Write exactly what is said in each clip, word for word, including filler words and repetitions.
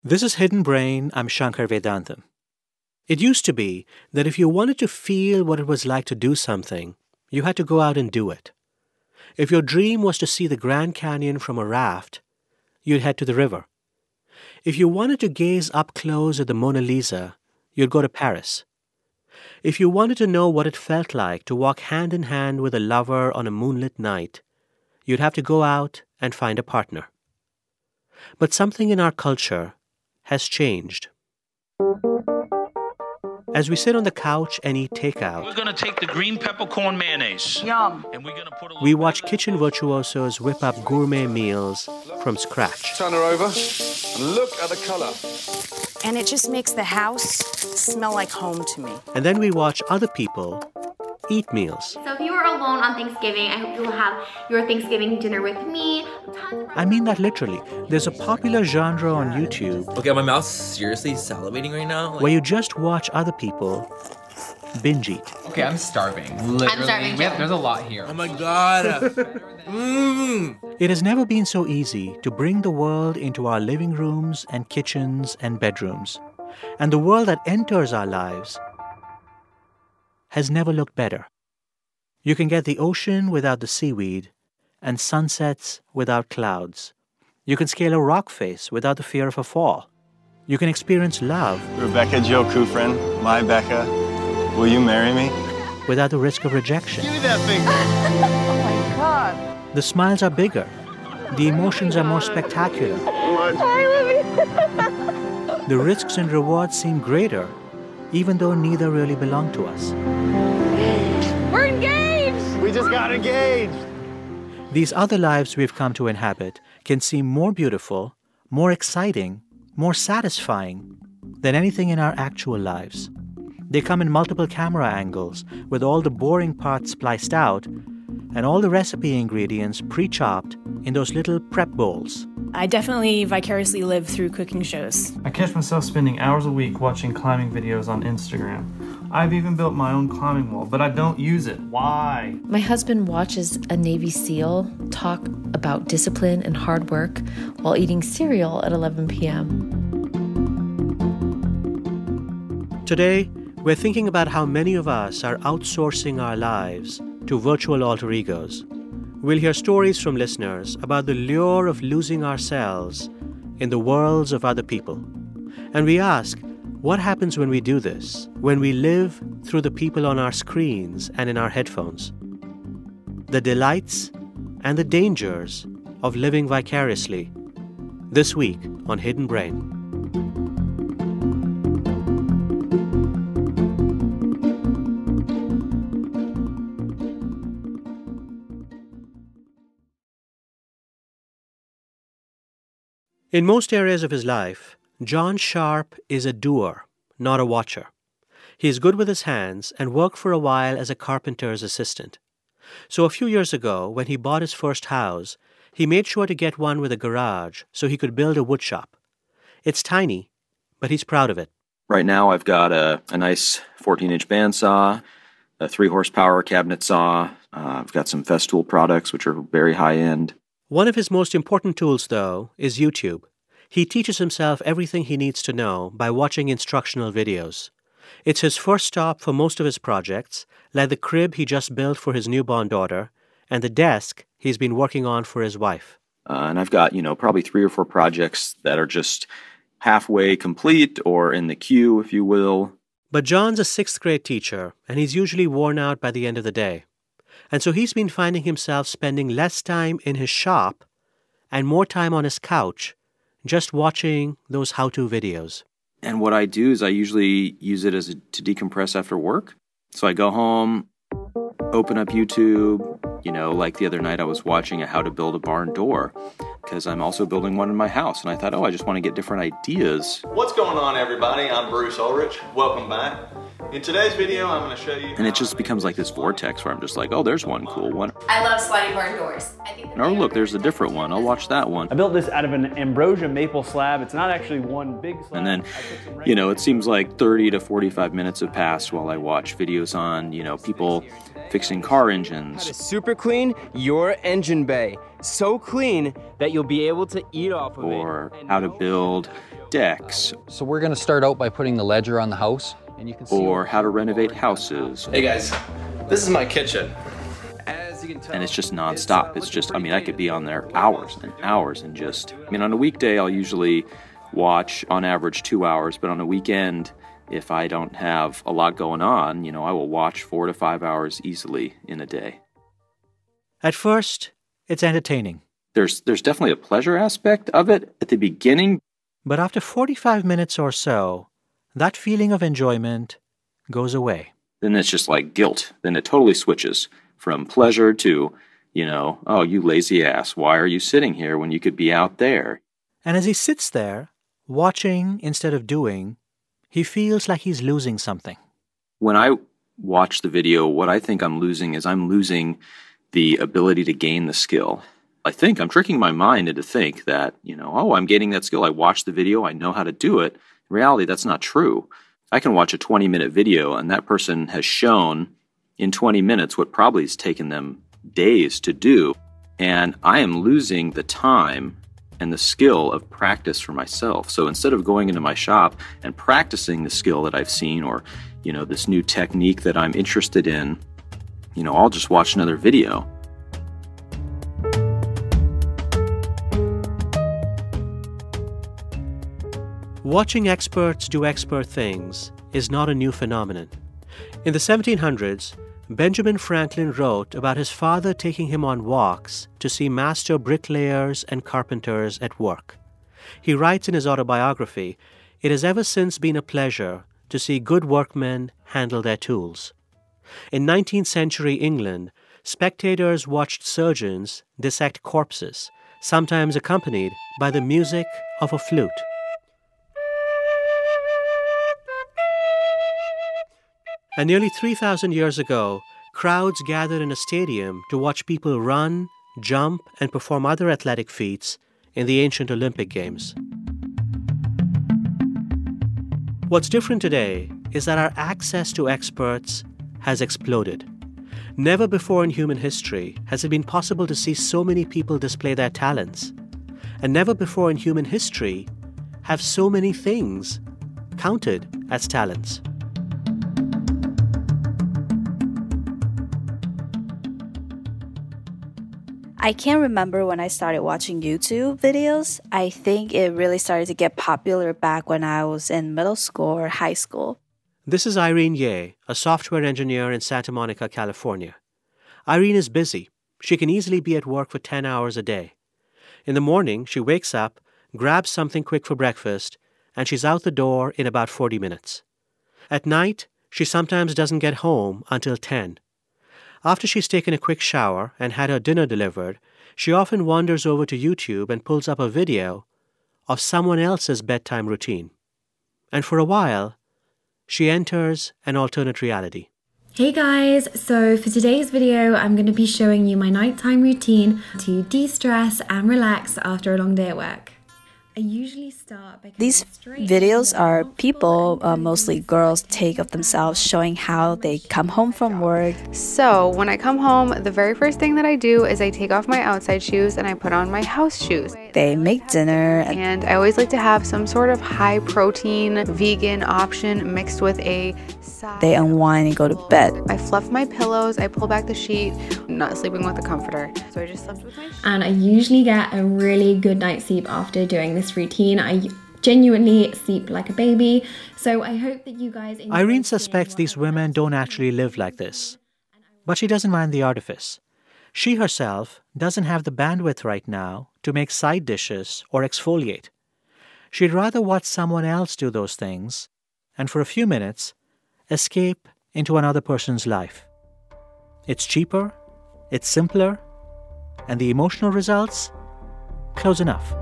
This is Hidden Brain. I'm Shankar Vedantam. It used to be that if you wanted to feel what it was like to do something, you had to go out and do it. If your dream was to see the Grand Canyon from a raft, you'd head to the river. If you wanted to gaze up close at the Mona Lisa, you'd go to Paris. If you wanted to know what it felt like to walk hand in hand with a lover on a moonlit night, you'd have to go out and find a partner. But something in our culture has changed. As we sit on the couch and eat takeout, we're going to take the green peppercorn mayonnaise. Yum. And we're going to put a we watch kitchen virtuosos whip up gourmet meals from scratch. Turn her over and look at the color. And it just makes the house smell like home to me. And then we watch other people eat meals. So if you are alone on Thanksgiving, I hope you will have your Thanksgiving dinner with me. I mean that literally. There's a popular genre on YouTube. Okay, my mouth's seriously salivating right now. Like... where you just watch other people binge eat. Okay, I'm starving. Literally. I'm starving too. Have, there's a lot here. Oh my God. mm. It has never been so easy to bring the world into our living rooms and kitchens and bedrooms. And the world that enters our lives has never looked better. You can get the ocean without the seaweed and sunsets without clouds. You can scale a rock face without the fear of a fall. You can experience love. Rebecca Jill Kufrin, my Becca, will you marry me? Without the risk of rejection. Give me that finger. Oh my God. The smiles are bigger. The emotions are more spectacular. The risks and rewards seem greater, even though neither really belong to us. We're engaged! We just got engaged. These other lives we've come to inhabit can seem more beautiful, more exciting, more satisfying than anything in our actual lives. They come in multiple camera angles, with all the boring parts spliced out and all the recipe ingredients pre-chopped in those little prep bowls. I definitely vicariously live through cooking shows. I catch myself spending hours a week watching climbing videos on Instagram. I've even built my own climbing wall, but I don't use it. Why? My husband watches a Navy SEAL talk about discipline and hard work while eating cereal at eleven p.m. Today, we're thinking about how many of us are outsourcing our lives to virtual alter egos. We'll hear stories from listeners about the lure of losing ourselves in the worlds of other people. And we ask, what happens when we do this, when we live through the people on our screens and in our headphones? The delights and the dangers of living vicariously. This week on Hidden Brain. In most areas of his life, John Sharp is a doer, not a watcher. He is good with his hands and worked for a while as a carpenter's assistant. So a few years ago, when he bought his first house, he made sure to get one with a garage so he could build a wood shop. It's tiny, but he's proud of it. Right now I've got a, a nice fourteen-inch bandsaw, a three-horsepower cabinet saw. Uh, I've got some Festool products, which are very high-end. One of his most important tools, though, is YouTube. He teaches himself everything he needs to know by watching instructional videos. It's his first stop for most of his projects, like the crib he just built for his newborn daughter and the desk he's been working on for his wife. Uh, and I've got, you know, probably three or four projects that are just halfway complete or in the queue, if you will. But John's a sixth grade teacher, and he's usually worn out by the end of the day. And so he's been finding himself spending less time in his shop and more time on his couch, just watching those how-to videos. And what I do is I usually use it as a, to decompress after work. So I go home, open up YouTube. You know, like the other night I was watching a how to build a barn door because I'm also building one in my house. And I thought, oh, I just want to get different ideas. What's going on, everybody? I'm Bruce Ulrich. Welcome back. In today's video, I'm going to show you... And it just becomes like this vortex where I'm just like, oh, there's one cool one. I love sliding barn doors. I think oh, look, there's a different one. I'll watch that one. I built this out of an ambrosia maple slab. It's not actually one big slab. And then, you know, it seems like thirty to forty-five minutes have passed while I watch videos on, you know, people fixing car engines. How to super clean your engine bay. So clean that you'll be able to eat off of it. Or how to build decks. So we're going to start out by putting the ledger on the house. And you can see or how to renovate houses. Hey guys, this is my kitchen. As you can tell, and it's just nonstop. It's just, I mean, I could be on there hours and hours and just, I mean, on a weekday, I'll usually watch on average two hours, but on a weekend, if I don't have a lot going on, you know, I will watch four to five hours easily in a day. At first, it's entertaining. There's, there's definitely a pleasure aspect of it at the beginning. But after forty-five minutes or so, that feeling of enjoyment goes away. Then it's just like guilt. Then it totally switches from pleasure to, you know, oh, you lazy ass, why are you sitting here when you could be out there? And as he sits there, watching instead of doing, he feels like he's losing something. When I watch the video, what I think I'm losing is I'm losing the ability to gain the skill. I think I'm tricking my mind into think that, you know, oh, I'm gaining that skill. I watched the video. I know how to do it. In reality, that's not true. I can watch a twenty-minute video, and that person has shown in twenty minutes what probably has taken them days to do, and I am losing the time and the skill of practice for myself. So instead of going into my shop and practicing the skill that I've seen or, you know, this new technique that I'm interested in, you know, I'll just watch another video. Watching experts do expert things is not a new phenomenon. In the seventeen hundreds, Benjamin Franklin wrote about his father taking him on walks to see master bricklayers and carpenters at work. He writes in his autobiography, "It has ever since been a pleasure to see good workmen handle their tools." In nineteenth century England, spectators watched surgeons dissect corpses, sometimes accompanied by the music of a flute. And nearly three thousand years ago, crowds gathered in a stadium to watch people run, jump, and perform other athletic feats in the ancient Olympic Games. What's different today is that our access to experts has exploded. Never before in human history has it been possible to see so many people display their talents. And never before in human history have so many things counted as talents. I can't remember when I started watching YouTube videos. I think it really started to get popular back when I was in middle school or high school. This is Irene Ye, a software engineer in Santa Monica, California. Irene is busy. She can easily be at work for ten hours a day. In the morning, she wakes up, grabs something quick for breakfast, and she's out the door in about forty minutes. At night, she sometimes doesn't get home until ten. After she's taken a quick shower and had her dinner delivered, she often wanders over to YouTube and pulls up a video of someone else's bedtime routine. And for a while, she enters an alternate reality. Hey guys, so for today's video, I'm going to be showing you my nighttime routine to de-stress and relax after a long day at work. I usually start by These videos are people, uh, mostly girls, take of themselves showing how they come home from work. So when I come home, the very first thing that I do is I take off my outside shoes and I put on my house shoes. They make dinner. And, and I always like to have some sort of high protein vegan option mixed with a side. They unwind and go to bed. I fluff my pillows, I pull back the sheet. I'm not sleeping with a comforter. So I just slept with my sheet. And I usually get a really good night's sleep after doing this routine. I genuinely sleep like a baby, so I hope that you guys enjoy. Irene suspects these women don't actually live like this, but she doesn't mind the artifice. She herself doesn't have the bandwidth right now to make side dishes or exfoliate. She'd rather watch someone else do those things and for a few minutes escape into another person's life. It's cheaper, it's simpler, and the emotional results? Close enough.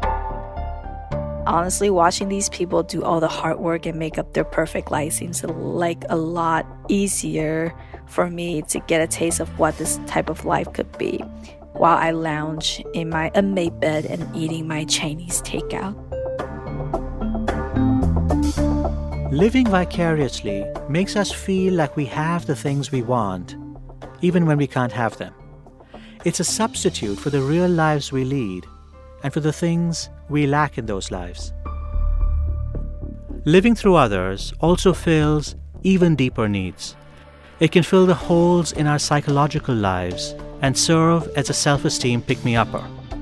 Honestly, watching these people do all the hard work and make up their perfect life seems like a lot easier for me to get a taste of what this type of life could be while I lounge in my unmade bed and eating my Chinese takeout. Living vicariously makes us feel like we have the things we want, even when we can't have them. It's a substitute for the real lives we lead and for the things we lack in those lives. Living through others also fills even deeper needs. It can fill the holes in our psychological lives and serve as a self-esteem pick-me-upper.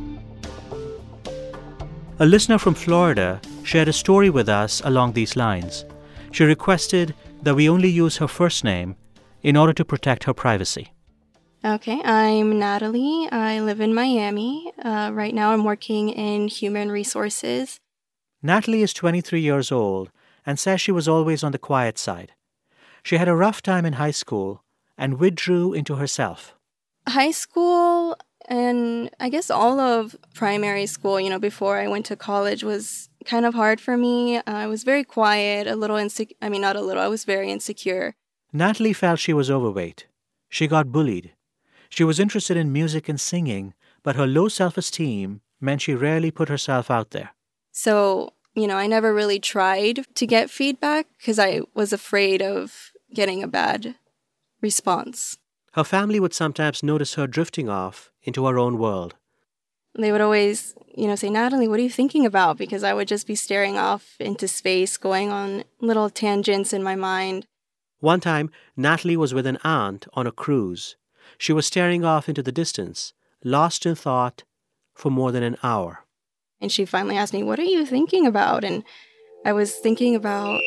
A listener from Florida shared a story with us along these lines. She requested that we only use her first name in order to protect her privacy. Okay, I'm Natalie. I live in Miami. Uh, right now I'm working in human resources. Natalie is twenty-three years old and says she was always on the quiet side. She had a rough time in high school and withdrew into herself. High school and I guess all of primary school, you know, before I went to college was kind of hard for me. Uh, I was very quiet, a little insecure. I mean, not a little, I was very insecure. Natalie felt she was overweight. She got bullied. She was interested in music and singing, but her low self-esteem meant she rarely put herself out there. So, you know, I never really tried to get feedback because I was afraid of getting a bad response. Her family would sometimes notice her drifting off into her own world. They would always, you know, say, Natalie, what are you thinking about? Because I would just be staring off into space, going on little tangents in my mind. One time, Natalie was with an aunt on a cruise. She was staring off into the distance, lost in thought, for more than an hour. And she finally asked me, what are you thinking about? And I was thinking about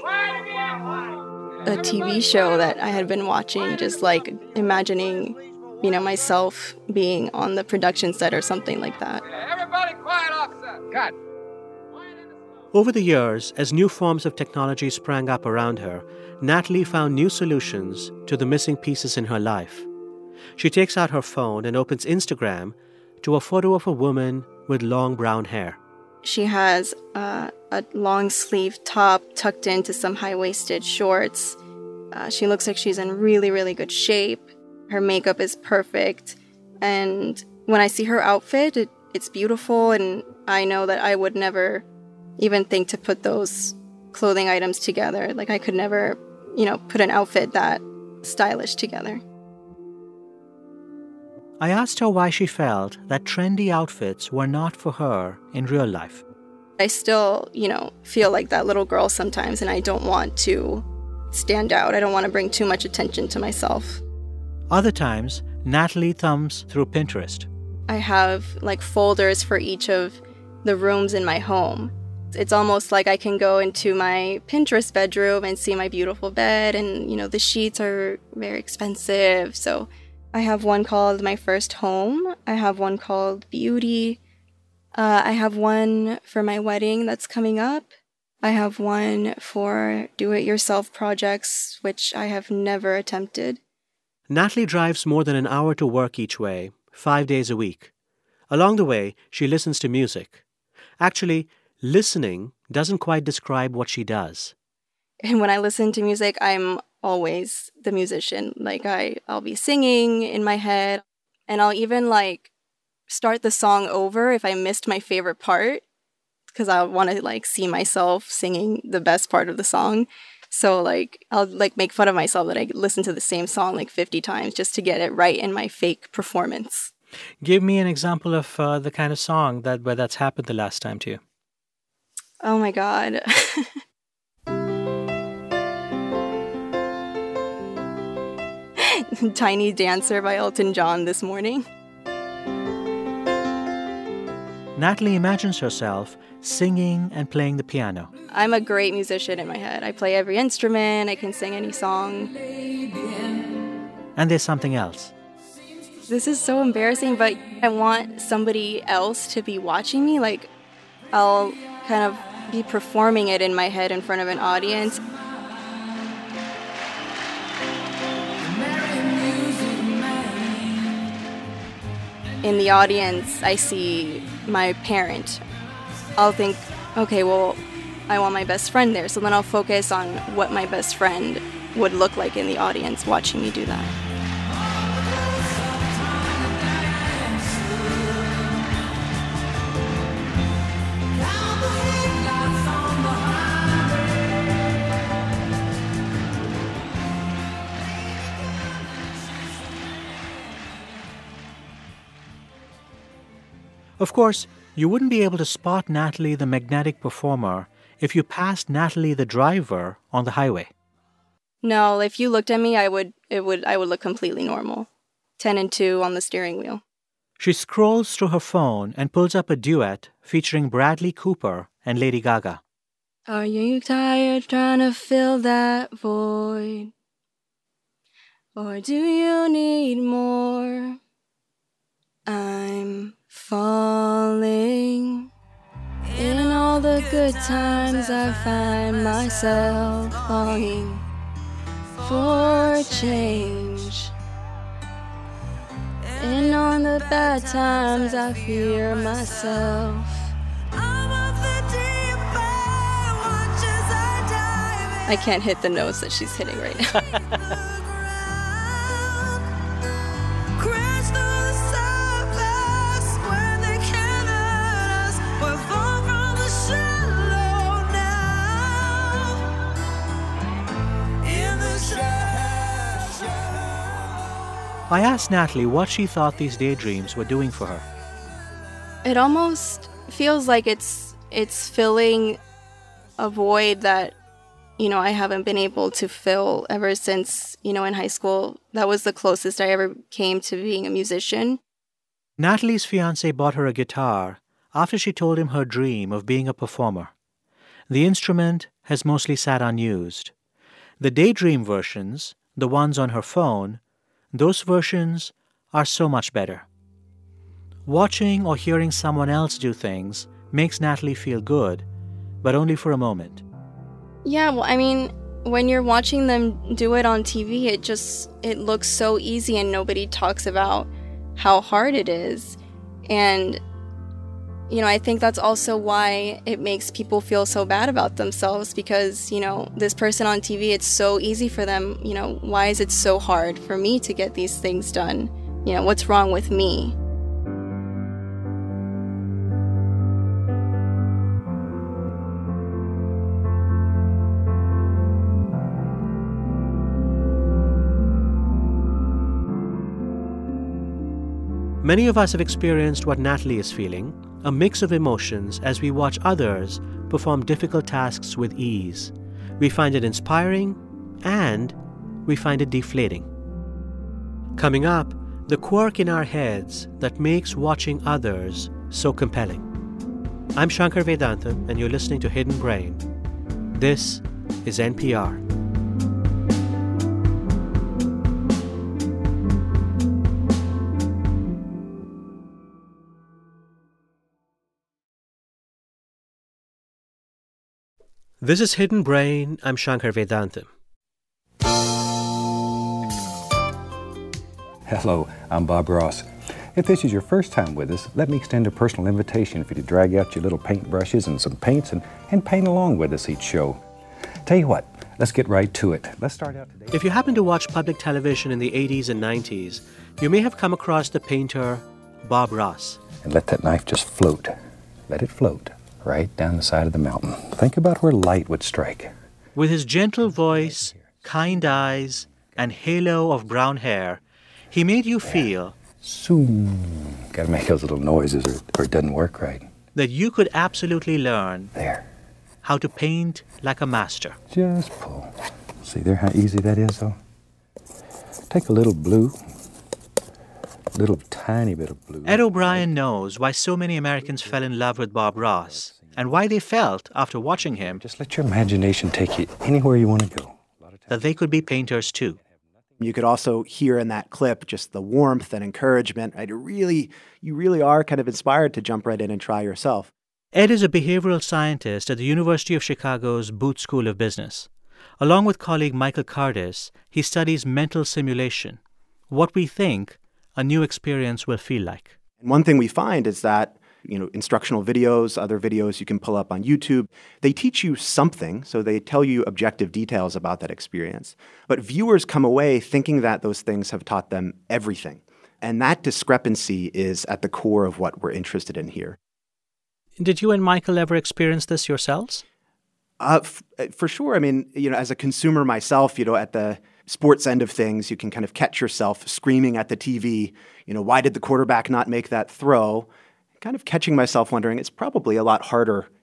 a T V show that I had been watching, just like imagining, you know, myself being on the production set or something like that. Everybody quiet, officer. Cut. Over the years, as new forms of technology sprang up around her, Natalie found new solutions to the missing pieces in her life. She takes out her phone and opens Instagram to a photo of a woman with long brown hair. She has uh, a long sleeve top tucked into some high-waisted shorts. Uh, she looks like she's in really, really good shape. Her makeup is perfect. And when I see her outfit, it, it's beautiful. And I know that I would never even think to put those clothing items together. Like I could never, you know, put an outfit that stylish together. I asked her why she felt that trendy outfits were not for her in real life. I still, you know, feel like that little girl sometimes, and I don't want to stand out. I don't want to bring too much attention to myself. Other times, Natalie thumbs through Pinterest. I have like folders for each of the rooms in my home. It's almost like I can go into my Pinterest bedroom and see my beautiful bed, and, you know, the sheets are very expensive, so I have one called My First Home. I have one called Beauty. Uh, I have one for my wedding that's coming up. I have one for do-it-yourself projects, which I have never attempted. Natalie drives more than an hour to work each way, five days a week. Along the way, she listens to music. Actually, listening doesn't quite describe what she does. And when I listen to music, I'm always the musician. Like I, I'll be singing in my head, and I'll even like start the song over if I missed my favorite part, because I want to like see myself singing the best part of the song. So like I'll like make fun of myself that I listen to the same song like fifty times just to get it right in my fake performance. Give me an example of uh, the kind of song that where that's happened the last time to you. Oh my God. Tiny Dancer by Elton John this morning. Natalie imagines herself singing and playing the piano. I'm a great musician in my head. I play every instrument, I can sing any song. And there's something else. This is so embarrassing, but I want somebody else to be watching me. Like, I'll kind of be performing it in my head in front of an audience. In the audience, I see my parent. I'll think, okay, well, I want my best friend there. So then I'll focus on what my best friend would look like in the audience watching me do that. Of course, you wouldn't be able to spot Natalie the magnetic performer if you passed Natalie the driver on the highway? No, if you looked at me, I would it would I would look completely normal. ten and two on the steering wheel. She scrolls through her phone and pulls up a duet featuring Bradley Cooper and Lady Gaga. Are you tired trying to fill that void? Or do you need more? I'm falling. In all the good times I find myself longing for change. And on the bad times I fear myself. I can't hit the notes that she's hitting right now. I asked Natalie what she thought these daydreams were doing for her. It almost feels like it's it's filling a void that, you know, I haven't been able to fill ever since, you know, in high school. That was the closest I ever came to being a musician. Natalie's fiancé bought her a guitar after she told him her dream of being a performer. The instrument has mostly sat unused. The daydream versions, the ones on her phone, those versions are so much better. Watching or hearing someone else do things makes Natalie feel good, but only for a moment. Yeah, well, I mean, when you're watching them do it on T V, it just, it looks so easy and nobody talks about how hard it is. And, you know, I think that's also why it makes people feel so bad about themselves because, you know, this person on T V, it's so easy for them. You know, why is it so hard for me to get these things done? You know, what's wrong with me? Many of us have experienced what Natalie is feeling, a mix of emotions as we watch others perform difficult tasks with ease. We find it inspiring and we find it deflating. Coming up, the quirk in our heads that makes watching others so compelling. I'm Shankar Vedantam and you're listening to Hidden Brain. This is N P R. This is Hidden Brain. I'm Shankar Vedantam. Hello, I'm Bob Ross. If this is your first time with us, let me extend a personal invitation for you to drag out your little paintbrushes and some paints and, and paint along with us each show. Tell you what, let's get right to it. Let's start out today. If you happen to watch public television in the eighties and nineties, you may have come across the painter Bob Ross. And let that knife just float. Let it float. Right down the side of the mountain. Think about where light would strike. With his gentle voice, kind eyes, and halo of brown hair, he made you feel... Zoom. Gotta make those little noises or, or it doesn't work right. ...that you could absolutely learn... There. ...how to paint like a master. Just pull. See there how easy that is, though? Take a little blue. Little tiny bit of blue. Ed O'Brien knows why so many Americans fell in love with Bob Ross and why they felt, after watching him, just let your imagination take you anywhere you want to go. That they could be painters too. You could also hear in that clip just the warmth and encouragement. Right? It really, you really are kind of inspired to jump right in and try yourself. Ed is a behavioral scientist at the University of Chicago's Booth School of Business. Along with colleague Michael Cardis, he studies mental simulation, what we think a new experience will feel like. And one thing we find is that, you know, instructional videos, other videos you can pull up on YouTube, they teach you something, so they tell you objective details about that experience. But viewers come away thinking that those things have taught them everything. And that discrepancy is at the core of what we're interested in here. Did you and Michael ever experience this yourselves? Uh, f- for sure. I mean, you know, as a consumer myself, you know, at the sports end of things, you can kind of catch yourself screaming at the T V, you know, why did the quarterback not make that throw? Kind of catching myself wondering, it's probably a lot harder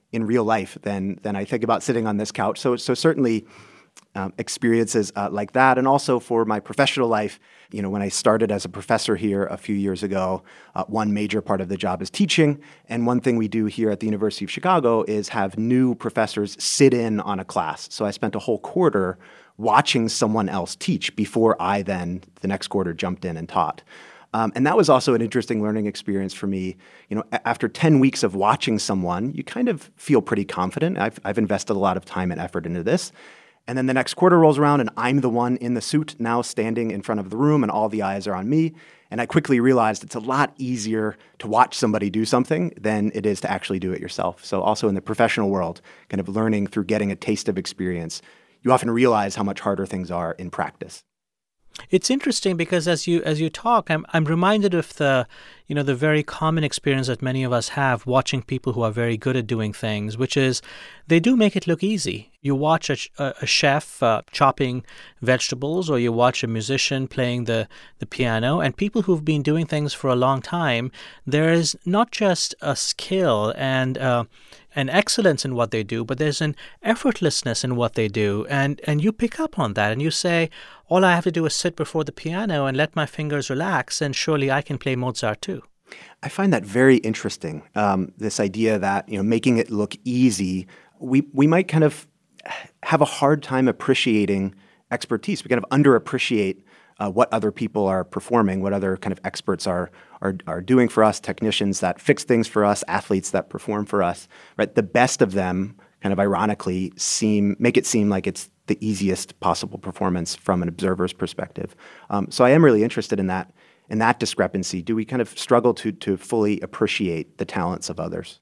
in real life than than I think about sitting on this couch. So so certainly um, experiences uh, like that, and also for my professional life. You know, when I started as a professor here a few years ago, uh, one major part of the job is teaching, and one thing we do here at the University of Chicago is have new professors sit in on a class. So I spent a whole quarter watching someone else teach before I then, the next quarter, jumped in and taught. Um, and that was also an interesting learning experience for me. You know, a- after ten weeks of watching someone, you kind of feel pretty confident. I've, I've invested a lot of time and effort into this. And then the next quarter rolls around and I'm the one in the suit now standing in front of the room and all the eyes are on me. And I quickly realized it's a lot easier to watch somebody do something than it is to actually do it yourself. So also in the professional world, kind of learning through getting a taste of experience, you often realize how much harder things are in practice. It's interesting because as you as you talk, I'm I'm reminded of the you know the very common experience that many of us have watching people who are very good at doing things, which is they do make it look easy. You watch a, a chef uh, chopping vegetables, or you watch a musician playing the the piano, and people who've been doing things for a long time. There is not just a skill and uh, an excellence in what they do, but there's an effortlessness in what they do, and and you pick up on that, and you say, all I have to do is sit before the piano and let my fingers relax, and surely I can play Mozart too. I find that very interesting, um, this idea that, you know, making it look easy, we, we might kind of have a hard time appreciating expertise. We kind of underappreciate uh, what other people are performing, what other kind of experts are, are, are doing for us, technicians that fix things for us, athletes that perform for us, right? The best of them, kind of ironically, seem make it seem like it's the easiest possible performance from an observer's perspective. Um, so I am really interested in that in that discrepancy. Do we kind of struggle to to fully appreciate the talents of others?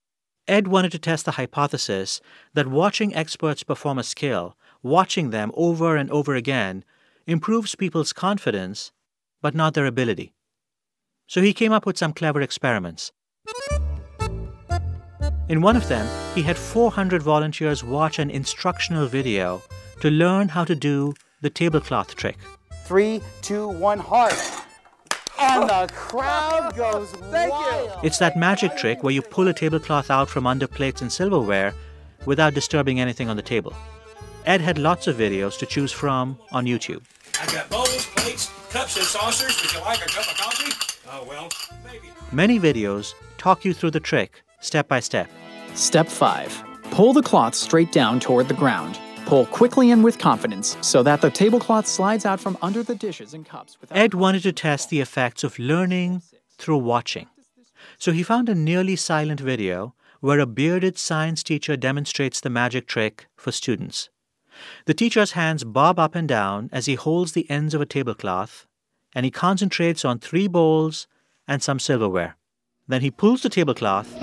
Ed wanted to test the hypothesis that watching experts perform a skill, watching them over and over again, improves people's confidence, but not their ability. So he came up with some clever experiments. In one of them, he had four hundred volunteers watch an instructional video to learn how to do the tablecloth trick. Three, two, one, hard. And the crowd goes Thank wild. You. It's that magic trick where you pull a tablecloth out from under plates and silverware without disturbing anything on the table. Ed had lots of videos to choose from on YouTube. I've got bowls, plates, cups, and saucers. Would you like a cup of coffee? Oh, well, maybe. Many videos talk you through the trick, step by step. Step five. Pull the cloth straight down toward the ground. Pull quickly and with confidence so that the tablecloth slides out from under the dishes and cups. Ed wanted to test the effects of learning through watching. So he found a nearly silent video where a bearded science teacher demonstrates the magic trick for students. The teacher's hands bob up and down as he holds the ends of a tablecloth, and he concentrates on three bowls and some silverware. Then he pulls the tablecloth.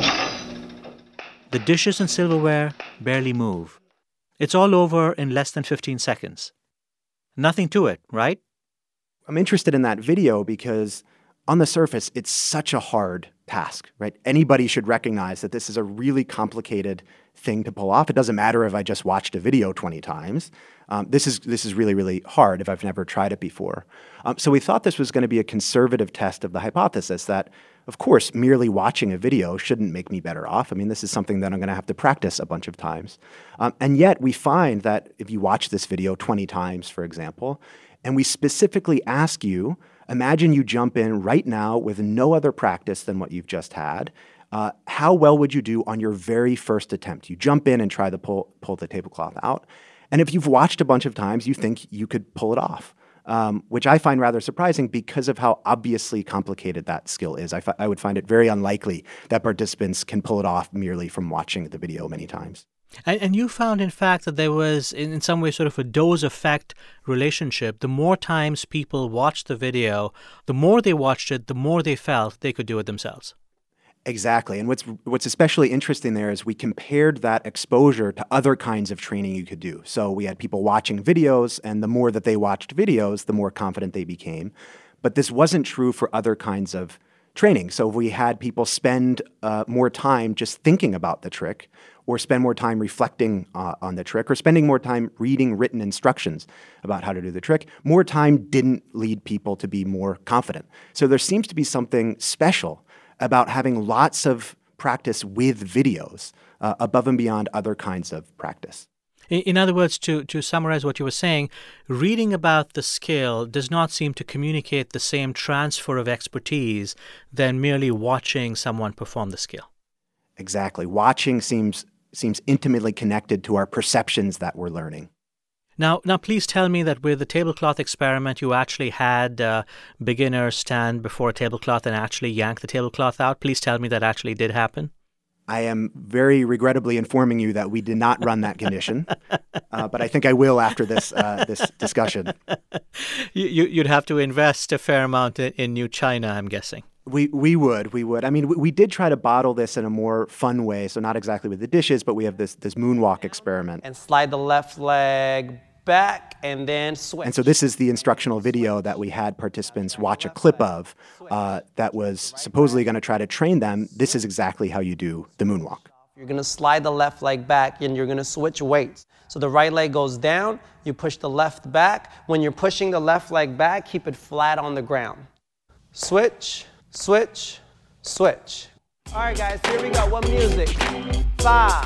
The dishes and silverware barely move. It's all over in less than fifteen seconds. Nothing to it, right? I'm interested in that video because on the surface, it's such a hard task, right? Anybody should recognize that this is a really complicated thing to pull off. It doesn't matter if I just watched a video twenty times. Um, this is this is really, really hard if I've never tried it before. Um, so we thought this was going to be a conservative test of the hypothesis that, of course, merely watching a video shouldn't make me better off. I mean, this is something that I'm going to have to practice a bunch of times. Um, and yet we find that if you watch this video twenty times, for example, and we specifically ask you, imagine you jump in right now with no other practice than what you've just had. Uh, how well would you do on your very first attempt? You jump in and try to pull, pull the tablecloth out. And if you've watched a bunch of times, you think you could pull it off, um, which I find rather surprising because of how obviously complicated that skill is. I, I would find it very unlikely that participants can pull it off merely from watching the video many times. And, and you found, in fact, that there was, in, in some way, sort of a dose-effect relationship. The more times people watched the video, the more they watched it, the more they felt they could do it themselves. Exactly. And what's what's especially interesting there is we compared that exposure to other kinds of training you could do. So we had people watching videos, and the more that they watched videos, the more confident they became. But this wasn't true for other kinds of training. So we had people spend uh, more time just thinking about the trick, or spend more time reflecting uh, on the trick, or spending more time reading written instructions about how to do the trick. More time didn't lead people to be more confident. So there seems to be something special about having lots of practice with videos uh, above and beyond other kinds of practice. In other words, to, to summarize what you were saying, reading about the skill does not seem to communicate the same transfer of expertise than merely watching someone perform the skill. Exactly. Watching seems seems intimately connected to our perceptions that we're learning. Now, now, please tell me that with the tablecloth experiment, you actually had uh, beginners stand before a tablecloth and actually yank the tablecloth out. Please tell me that actually did happen. I am very regrettably informing you that we did not run that condition, uh, but I think I will after this uh, this discussion. You, you'd have to invest a fair amount in, in new china, I'm guessing. We we would, we would. I mean, we, we did try to bottle this in a more fun way, so not exactly with the dishes, but we have this this moonwalk experiment. And slide the left leg back and then switch. And so this is the instructional video that we had participants watch a clip of uh, that was supposedly going to try to train them. This is exactly how you do the moonwalk. You're going to slide the left leg back and you're going to switch weights. So the right leg goes down, you push the left back. When you're pushing the left leg back, keep it flat on the ground. Switch, switch, switch. All right, guys, here we go. What music? Five,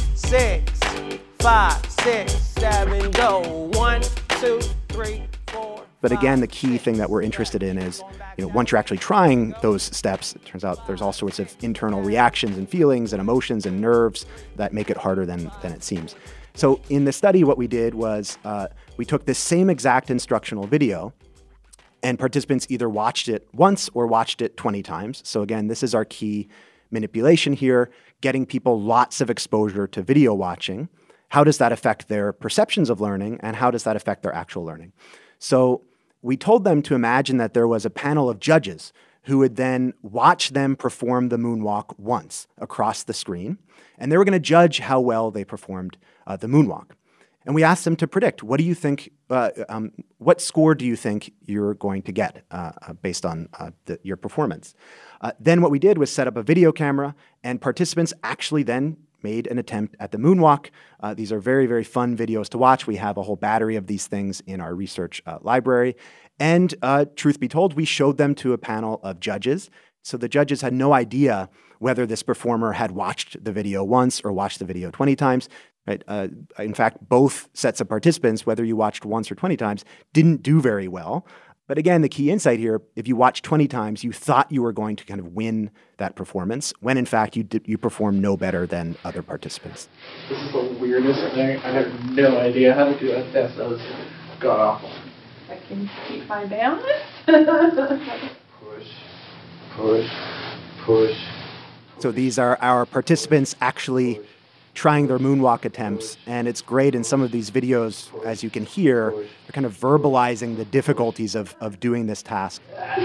six, five, six, seven, go. One, two, three, four. But again, the key thing that we're interested in is, you know, once you're actually trying those steps, it turns out there's all sorts of internal reactions and feelings and emotions and nerves that make it harder than, than it seems. So in the study, what we did was uh, we took this same exact instructional video, and participants either watched it once or watched it twenty times. So again, this is our key manipulation here, getting people lots of exposure to video watching. How does that affect their perceptions of learning, and how does that affect their actual learning? So we told them to imagine that there was a panel of judges who would then watch them perform the moonwalk once across the screen, and they were going to judge how well they performed uh, the moonwalk. And we asked them to predict, what do you think, uh, um, what score do you think you're going to get uh, uh, based on uh, the, your performance? Uh, then what we did was set up a video camera, and participants actually then made an attempt at the moonwalk. Uh, these are very, very fun videos to watch. We have a whole battery of these things in our research uh, library. And uh, truth be told, we showed them to a panel of judges. So the judges had no idea whether this performer had watched the video once or watched the video twenty times. Right? Uh, in fact, both sets of participants, whether you watched once or twenty times, didn't do very well. But again, the key insight here, if you watched twenty times, you thought you were going to kind of win that performance, when in fact you did, you performed no better than other participants. This is the weirdest thing. I have no idea how to do a test. That was god awful. I can keep my balance. Push, push, push. So these are our participants actually trying their moonwalk attempts, and it's great in some of these videos, as you can hear, they're kind of verbalizing the difficulties of, of doing this task.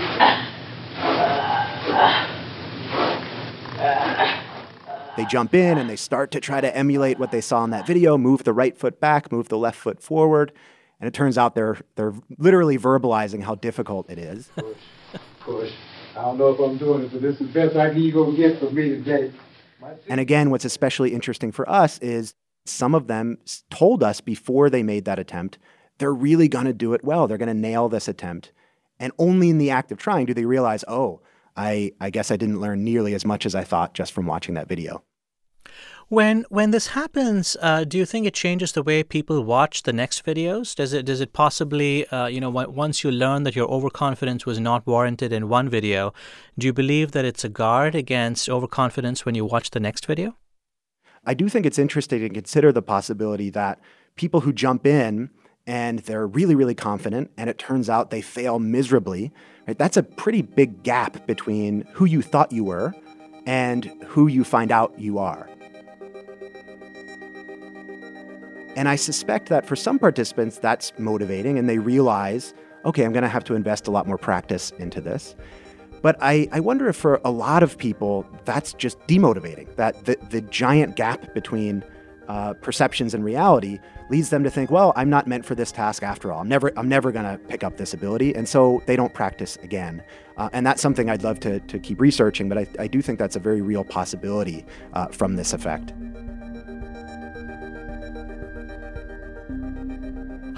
They jump in and they start to try to emulate what they saw in that video, move the right foot back, move the left foot forward, and it turns out they're they're literally verbalizing how difficult it is. Push, push. I don't know if I'm doing it, but this is the best I can go get for me today. And again, what's especially interesting for us is some of them told us before they made that attempt, they're really going to do it well. They're going to nail this attempt. And only in the act of trying do they realize, oh, I, I guess I didn't learn nearly as much as I thought just from watching that video. When when this happens, uh, do you think it changes the way people watch the next videos? Does it does it possibly, uh, you know, once you learn that your overconfidence was not warranted in one video, do you believe that it's a guard against overconfidence when you watch the next video? I do think it's interesting to consider the possibility that people who jump in and they're really, really confident, and it turns out they fail miserably, right? That's a pretty big gap between who you thought you were and who you find out you are. And I suspect that for some participants, that's motivating, and they realize, okay, I'm going to have to invest a lot more practice into this. But I, I wonder if for a lot of people, that's just demotivating, that the, the giant gap between uh, perceptions and reality leads them to think, well, I'm not meant for this task after all. I'm never, I'm never going to pick up this ability. And so they don't practice again. Uh, and that's something I'd love to, to keep researching, but I, I do think that's a very real possibility uh, from this effect.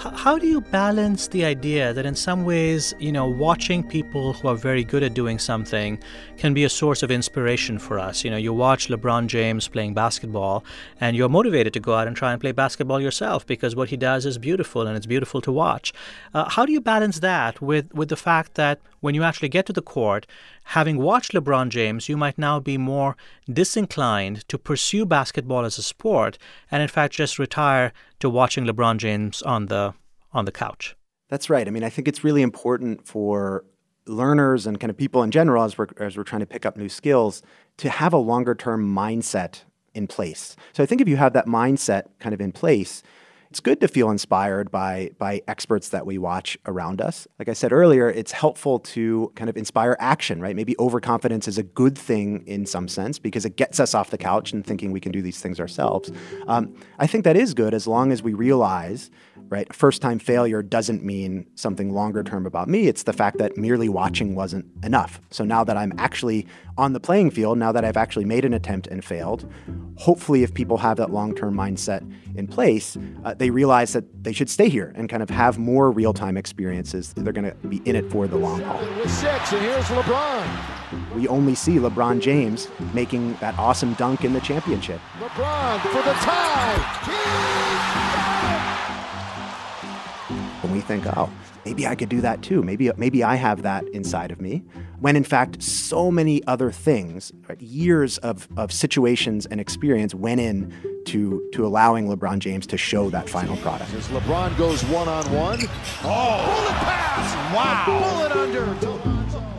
How do you balance the idea that in some ways, you know, watching people who are very good at doing something can be a source of inspiration for us? You know, you watch LeBron James playing basketball and you're motivated to go out and try and play basketball yourself because what he does is beautiful and it's beautiful to watch. Uh, how do you balance that with, with the fact that when you actually get to the court, having watched LeBron James, you might now be more disinclined to pursue basketball as a sport and in fact just retire to watching LeBron James on the on the couch? That's right. I mean, I think it's really important for learners and kind of people in general as we're, as we're trying to pick up new skills to have a longer term mindset in place. So I think if you have that mindset kind of in place, it's good to feel inspired by by experts that we watch around us. Like I said earlier, it's helpful to kind of inspire action, right? Maybe overconfidence is a good thing in some sense because it gets us off the couch and thinking we can do these things ourselves. Um, I think that is good as long as we realize, right, first-time failure doesn't mean something longer term about me. It's the fact that merely watching wasn't enough. So now that I'm actually on the playing field, now that I've actually made an attempt and failed, hopefully if people have that long-term mindset in place, uh, they realize that they should stay here and kind of have more real-time experiences. They're going to be in it for the long haul. With six, and here's LeBron. We only see LeBron James making that awesome dunk in the championship. LeBron for the tie. When we think, oh, maybe I could do that too. Maybe maybe I have that inside of me. When in fact, so many other things, right, years of, of situations and experience went in to, to allowing LeBron James to show that final product. As LeBron goes one-on-one. Oh, bullet pass. Wow. Bullet under.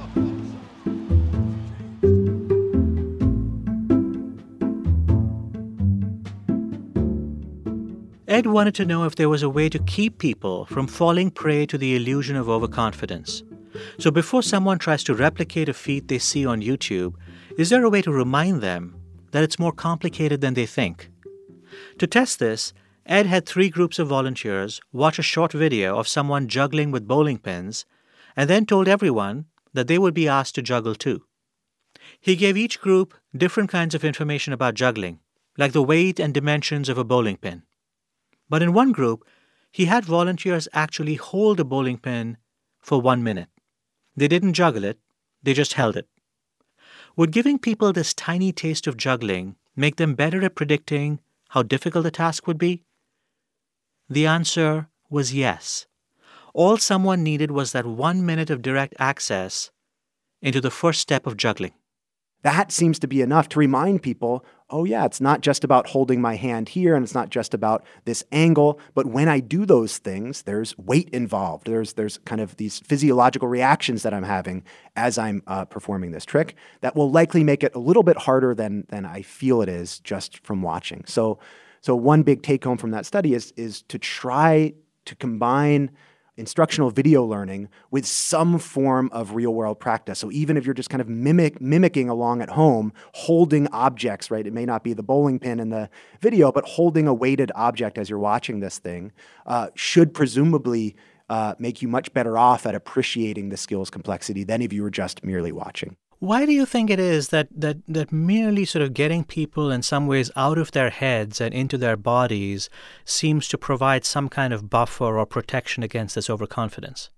Ed wanted to know if there was a way to keep people from falling prey to the illusion of overconfidence. So before someone tries to replicate a feat they see on YouTube, is there a way to remind them that it's more complicated than they think? To test this, Ed had three groups of volunteers watch a short video of someone juggling with bowling pins and then told everyone that they would be asked to juggle too. He gave each group different kinds of information about juggling, like the weight and dimensions of a bowling pin. But in one group, he had volunteers actually hold a bowling pin for one minute. They didn't juggle it, they just held it. Would giving people this tiny taste of juggling make them better at predicting how difficult a task would be? The answer was yes. All someone needed was that one minute of direct access into the first step of juggling. That seems to be enough to remind people, oh yeah, it's not just about holding my hand here and it's not just about this angle, but when I do those things, there's weight involved. There's there's kind of these physiological reactions that I'm having as I'm uh, performing this trick that will likely make it a little bit harder than than I feel it is just from watching. So so one big take home from that study is is to try to combine instructional video learning with some form of real-world practice. So even if you're just kind of mimic, mimicking along at home, holding objects, right? It may not be the bowling pin in the video, but holding a weighted object as you're watching this thing uh, should presumably uh, make you much better off at appreciating the skill's complexity than if you were just merely watching. Why do you think it is that, that, that merely sort of getting people in some ways out of their heads and into their bodies seems to provide some kind of buffer or protection against this overconfidence?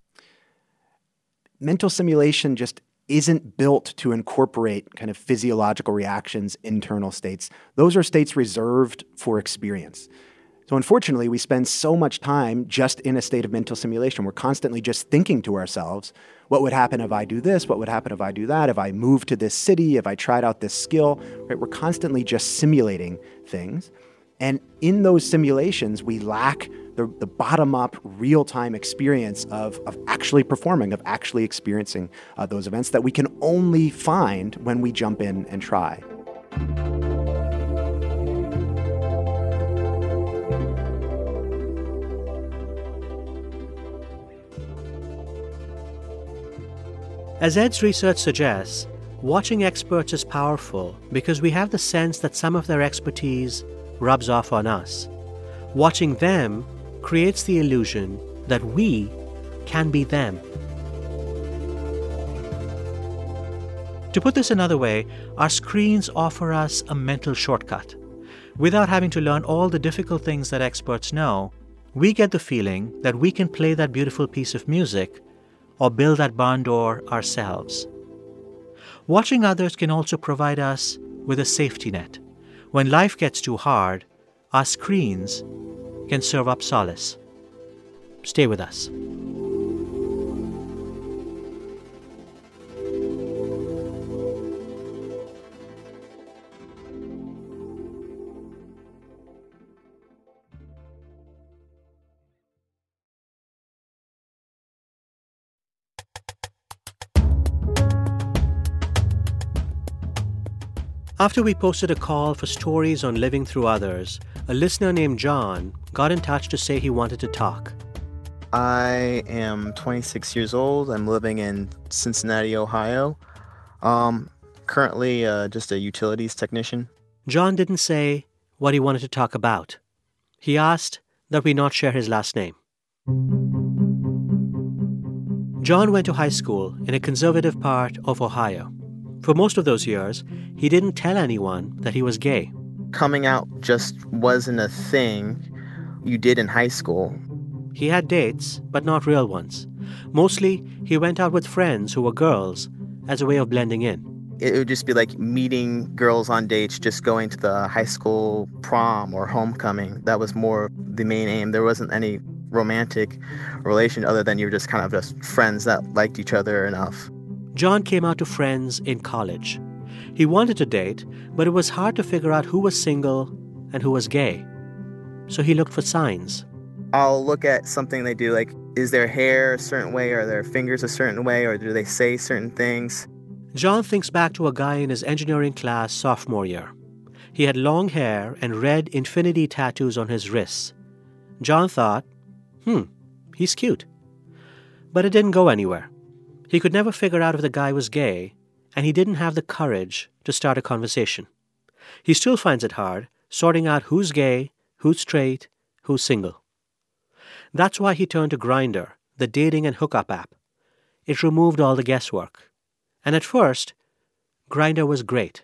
Mental simulation just isn't built to incorporate kind of physiological reactions, internal states. Those are states reserved for experience. So unfortunately, we spend so much time just in a state of mental simulation. We're constantly just thinking to ourselves, what would happen if I do this? What would happen if I do that? If I move to this city? If I tried out this skill? Right? We're constantly just simulating things. And in those simulations, we lack the, the bottom-up, real-time experience of, of actually performing, of actually experiencing uh, those events that we can only find when we jump in and try. As Ed's research suggests, watching experts is powerful because we have the sense that some of their expertise rubs off on us. Watching them creates the illusion that we can be them. To put this another way, our screens offer us a mental shortcut. Without having to learn all the difficult things that experts know, we get the feeling that we can play that beautiful piece of music or build that barn door ourselves. Watching others can also provide us with a safety net. When life gets too hard, our screens can serve up solace. Stay with us. After we posted a call for stories on living through others, a listener named John got in touch to say he wanted to talk. I am twenty-six years old. I'm living in Cincinnati, Ohio. Um, currently uh, just a utilities technician. John didn't say what he wanted to talk about. He asked that we not share his last name. John went to high school in a conservative part of Ohio. For most of those years, he didn't tell anyone that he was gay. Coming out just wasn't a thing you did in high school. He had dates, but not real ones. Mostly, he went out with friends who were girls as a way of blending in. It would just be like meeting girls on dates, just going to the high school prom or homecoming. That was more the main aim. There wasn't any romantic relation other than you were just kind of just friends that liked each other enough. John came out to friends in college. He wanted to date, but it was hard to figure out who was single and who was gay. So he looked for signs. I'll look at something they do, like, is their hair a certain way, or their fingers a certain way, or do they say certain things? John thinks back to a guy in his engineering class sophomore year. He had long hair and red infinity tattoos on his wrists. John thought, hmm, he's cute. But it didn't go anywhere. He could never figure out if the guy was gay, and he didn't have the courage to start a conversation. He still finds it hard sorting out who's gay, who's straight, who's single. That's why he turned to Grindr, the dating and hookup app. It removed all the guesswork. And at first, Grindr was great.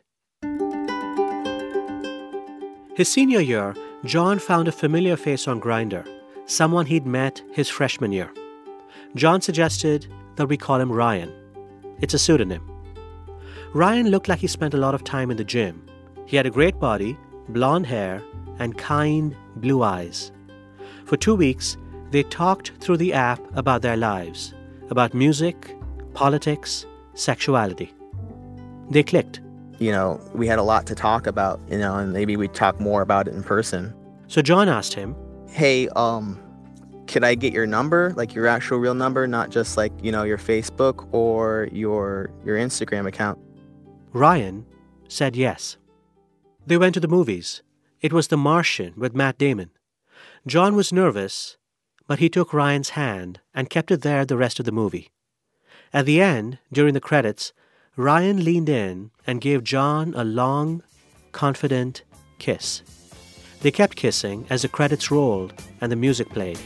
His senior year, John found a familiar face on Grindr, someone he'd met his freshman year. John suggested that we call him Ryan. It's a pseudonym. Ryan looked like he spent a lot of time in the gym. He had a great body, blonde hair, and kind blue eyes. For two weeks, they talked through the app about their lives, about music, politics, sexuality. They clicked. You know, we had a lot to talk about, you know, and maybe we'd talk more about it in person. So John asked him, hey, um, could I get your number, like your actual real number, not just like, you know, your Facebook or your your Instagram account? Ryan said yes. They went to the movies. It was The Martian with Matt Damon. John was nervous, but he took Ryan's hand and kept it there the rest of the movie. At the end, during the credits, Ryan leaned in and gave John a long, confident kiss. They kept kissing as the credits rolled and the music played.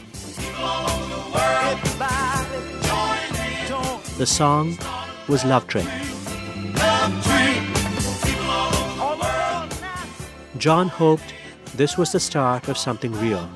The song was Love Train. John hoped this was the start of something real.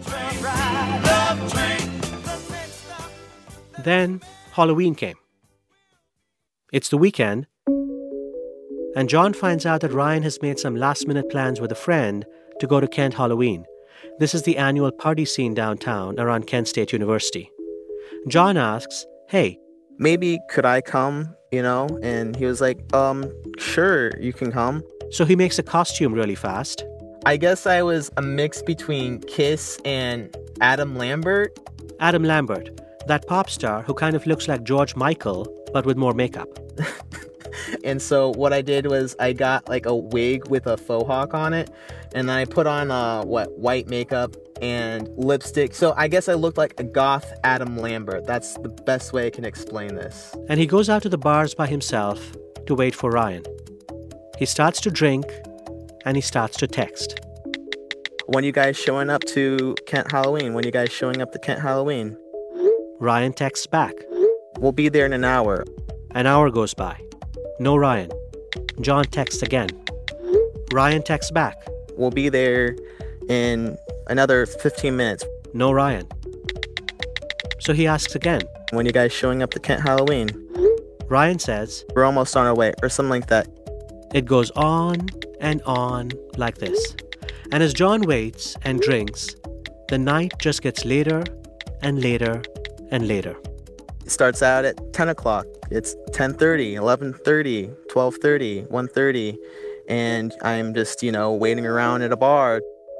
Then Halloween came. It's the weekend, and John finds out that Ryan has made some last-minute plans with a friend to go to Kent Halloween. This is the annual party scene downtown around Kent State University. John asks, hey, maybe could I come, you know? And he was like, um, sure, you can come. So he makes a costume really fast. I guess I was a mix between Kiss and Adam Lambert. Adam Lambert, that pop star who kind of looks like George Michael, but with more makeup. And so what I did was I got like a wig with a faux hawk on it, and then I put on uh, what white makeup and lipstick. So I guess I looked like a goth Adam Lambert. That's the best way I can explain this. And he goes out to the bars by himself to wait for Ryan. He starts to drink, and he starts to text. When you guys showing up to Kent Halloween? When you guys showing up to Kent Halloween? Ryan texts back. We'll be there in an hour. An hour goes by. No Ryan. John texts again. Ryan texts back. We'll be there in another fifteen minutes. No Ryan. So he asks again. When you guys showing up to Kent Halloween? Ryan says, we're almost on our way, or something like that. It goes on and on like this. And as John waits and drinks, the night just gets later and later and later. It starts out at ten o'clock. It's ten thirty, eleven thirty, twelve thirty, one thirty, and I'm just, you know, waiting around at a bar.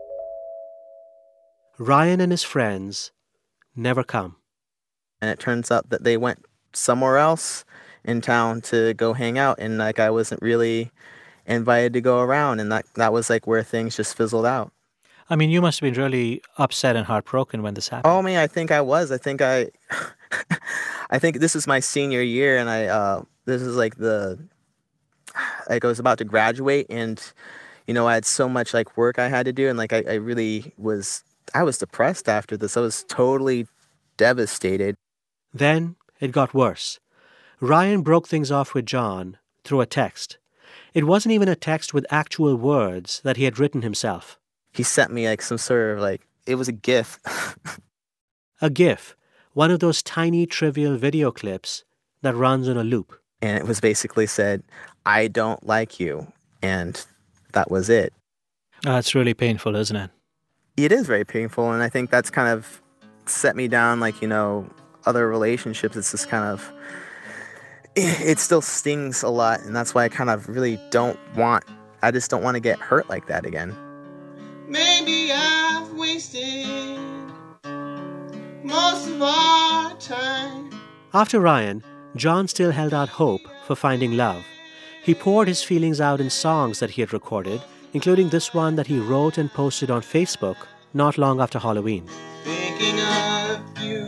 Ryan and his friends never come. And it turns out that they went somewhere else in town to go hang out, and like I wasn't really invited to go around, and that that was like where things just fizzled out. I mean, you must have been really upset and heartbroken when this happened. Oh man, I think I was. I think I I think this is my senior year, and I uh this is like the like I was about to graduate, and you know, I had so much like work I had to do, and like I, I really was I was depressed after this. I was totally devastated. Then it got worse. Ryan broke things off with John through a text. It wasn't even a text with actual words that he had written himself. He sent me like some sort of like, it was a GIF. A GIF, one of those tiny trivial video clips that runs on a loop. And it was basically said, I don't like you. And that was it. That's really painful, isn't it? It is very painful. And I think that's kind of set me down, like, you know, other relationships. It's just kind of, it still stings a lot. And that's why I kind of really don't want, I just don't want to get hurt like that again. Maybe I've wasted most of our time. After Ryan, John still held out hope for finding love. He poured his feelings out in songs that he had recorded, including this one that he wrote and posted on Facebook not long after Halloween. Thinking of you.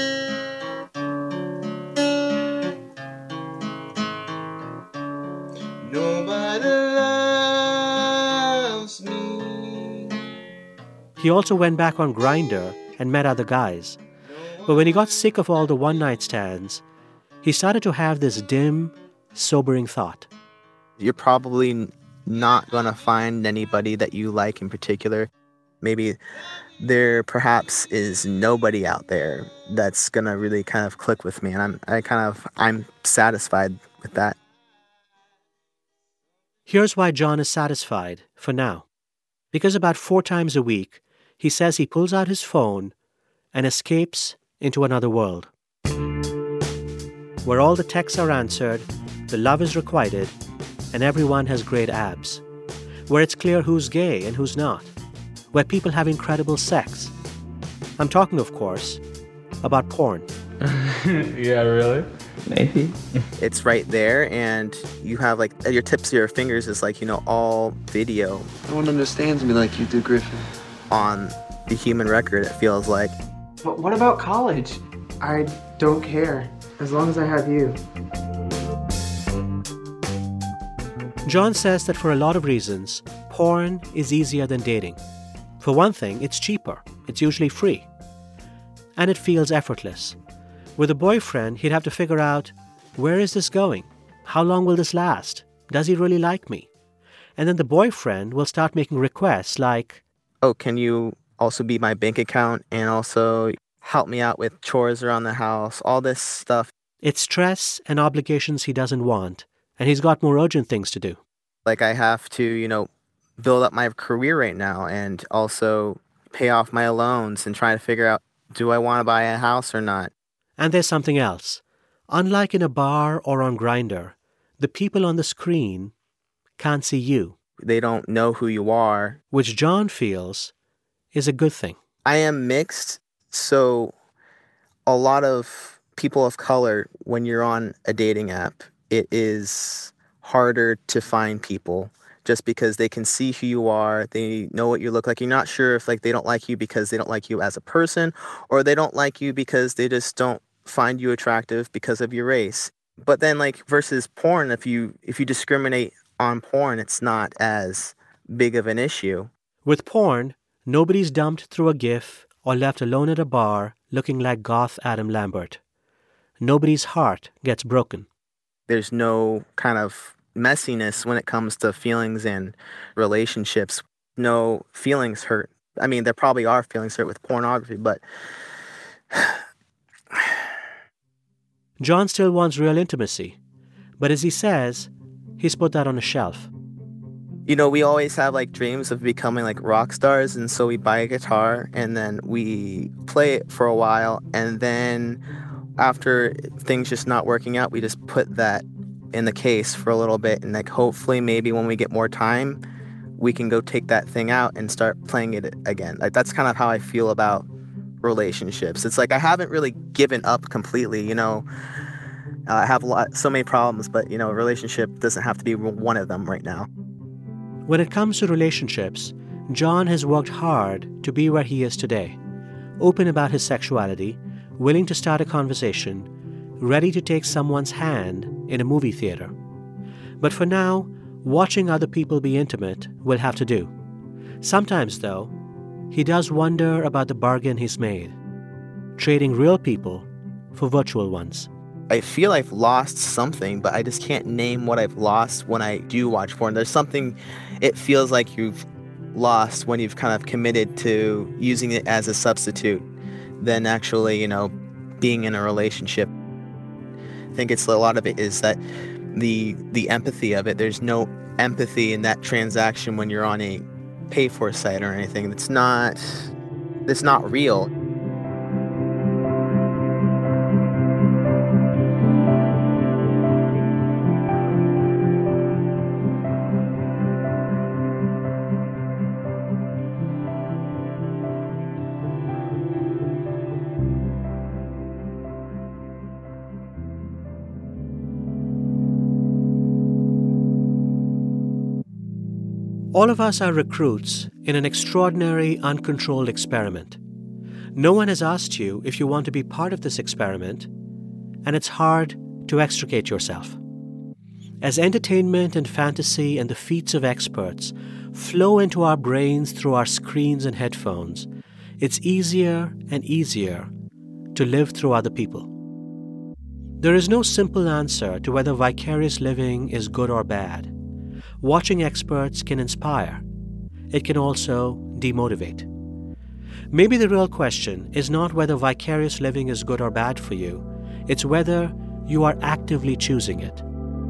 Nobody loves me. He also went back on Grindr and met other guys. But when he got sick of all the one-night stands, he started to have this dim, sobering thought. You're probably not going to find anybody that you like in particular. Maybe there perhaps is nobody out there that's going to really kind of click with me. And I'm I kind of, I'm satisfied with that. Here's why John is satisfied, for now. Because about four times a week, he says he pulls out his phone and escapes into another world, where all the texts are answered, the love is requited, and everyone has great abs, where it's clear who's gay and who's not, where people have incredible sex. I'm talking, of course, about porn. Yeah, really? Maybe. It's right there, and you have like at your tips of your fingers is like, you know, all video. No one understands me like you do, Griffin. On the human record, it feels like. But what about college? I don't care, as long as I have you. John says that for a lot of reasons, porn is easier than dating. For one thing, it's cheaper. It's usually free. And it feels effortless. With a boyfriend, he'd have to figure out, where is this going? How long will this last? Does he really like me? And then the boyfriend will start making requests like, oh, can you also be my bank account and also help me out with chores around the house, all this stuff. It's stress and obligations he doesn't want, and he's got more urgent things to do. Like I have to, you know, build up my career right now and also pay off my loans and try to figure out, do I want to buy a house or not? And there's something else. Unlike in a bar or on Grindr, the people on the screen can't see you. They don't know who you are. Which John feels is a good thing. I am mixed, so a lot of people of color, when you're on a dating app, it is harder to find people just because they can see who you are. They know what you look like. You're not sure if like they don't like you because they don't like you as a person, or they don't like you because they just don't find you attractive because of your race. But then like versus porn, if you if you discriminate on porn, it's not as big of an issue. With porn, nobody's dumped through a GIF or left alone at a bar looking like goth Adam Lambert. Nobody's heart gets broken. There's no kind of messiness when it comes to feelings and relationships. No feelings hurt. I mean, there probably are feelings hurt with pornography, but... John still wants real intimacy, but as he says, he's put that on a shelf. You know, we always have like dreams of becoming like rock stars, and so we buy a guitar and then we play it for a while, and then after things just not working out, we just put that in the case for a little bit, and like hopefully maybe when we get more time, we can go take that thing out and start playing it again. Like that's kind of how I feel about relationships. It's like I haven't really given up completely, you know. Uh, I have a lot, so many problems, but you know, a relationship doesn't have to be one of them right now. When it comes to relationships, John has worked hard to be where he is today, open about his sexuality, willing to start a conversation, ready to take someone's hand in a movie theater. But for now, watching other people be intimate will have to do. Sometimes, though, he does wonder about the bargain he's made, trading real people for virtual ones. I feel I've lost something, but I just can't name what I've lost when I do watch porn. There's something it feels like you've lost when you've kind of committed to using it as a substitute than actually, you know, being in a relationship. I think it's a lot of it is that the the empathy of it. There's no empathy in that transaction when you're on a pay-for site or anything. It's not, it's not real. All of us are recruits in an extraordinary, uncontrolled experiment. No one has asked you if you want to be part of this experiment, and it's hard to extricate yourself. As entertainment and fantasy and the feats of experts flow into our brains through our screens and headphones, it's easier and easier to live through other people. There is no simple answer to whether vicarious living is good or bad. Watching experts can inspire. It can also demotivate. Maybe the real question is not whether vicarious living is good or bad for you. It's whether you are actively choosing it.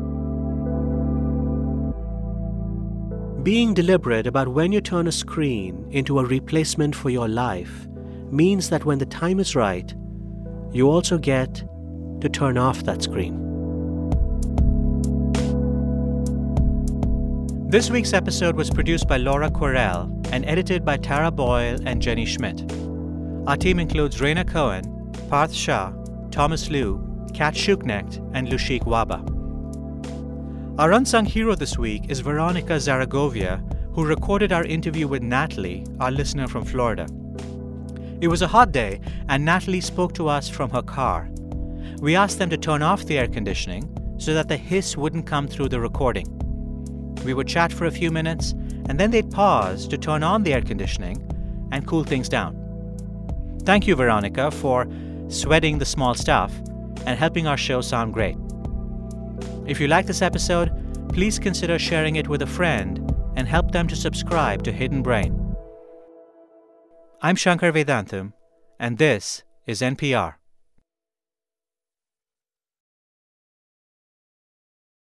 Being deliberate about when you turn a screen into a replacement for your life means that when the time is right, you also get to turn off that screen. This week's episode was produced by Laura Quirrell and edited by Tara Boyle and Jenny Schmidt. Our team includes Raina Cohen, Parth Shah, Thomas Liu, Kat Shuknecht, and Lushik Waba. Our unsung hero this week is Veronica Zaragovia, who recorded our interview with Natalie, our listener from Florida. It was a hot day, and Natalie spoke to us from her car. We asked them to turn off the air conditioning so that the hiss wouldn't come through the recording. We would chat for a few minutes, and then they'd pause to turn on the air conditioning and cool things down. Thank you, Veronica, for sweating the small stuff and helping our show sound great. If you like this episode, please consider sharing it with a friend and help them to subscribe to Hidden Brain. I'm Shankar Vedantam, and this is N P R.